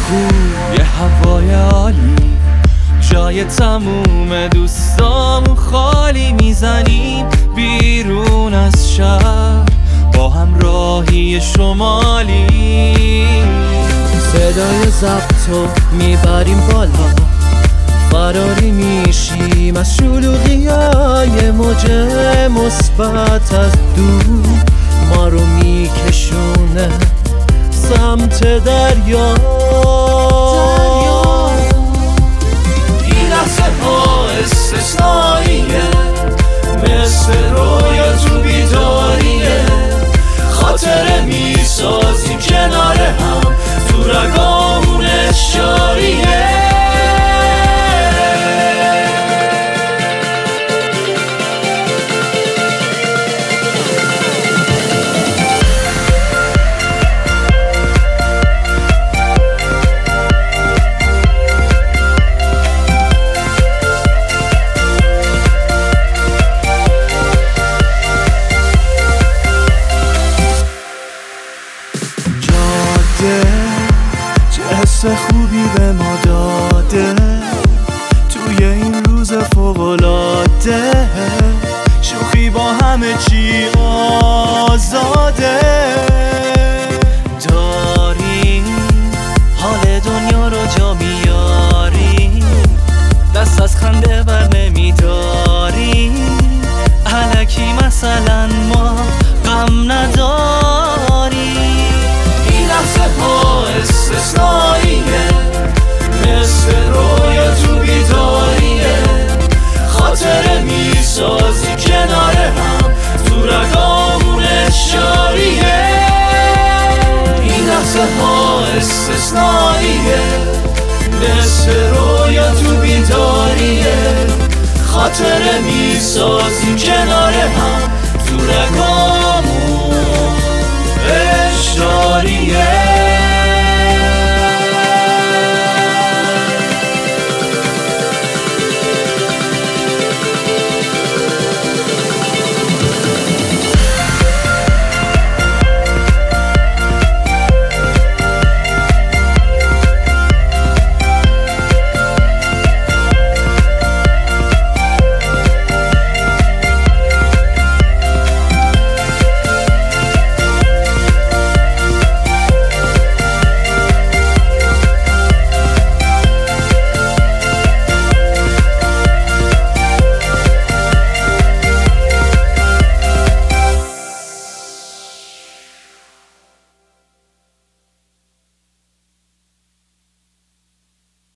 خوب یه هوای عالی، جای تموم دوستامون خالی. میزنیم بیرون از شهر با همراهی شمالی، صدای ضبطو میبریم بالا، فراری میشیم از شلوغیای موج مثبت از دور، ما رو میکشونه سمت دریا. این لحظه ها استثنائیه، مثل رویا تو بیداریه، خاطره میسازیم کنار هم، تو رگامون اشاریه. چه حس خوبی به ما داده توی این روز فوق‌العاده، شوخی با همه چی آزاده، داریم حال دنیا رو جا میاریم، دست از خنده بر نمیداریم، الکی مثلا ما غم نداریم. این لحظه ها استثنائیه، مثل رویا تو بیداریه، خاطره میسازی کنار هم، تو رگامون اشاریه. این لحظه ها استثنائیه، مثل رویا تو بیداریه، خاطره میسازی کنار هم، تو رگامون اشاریه.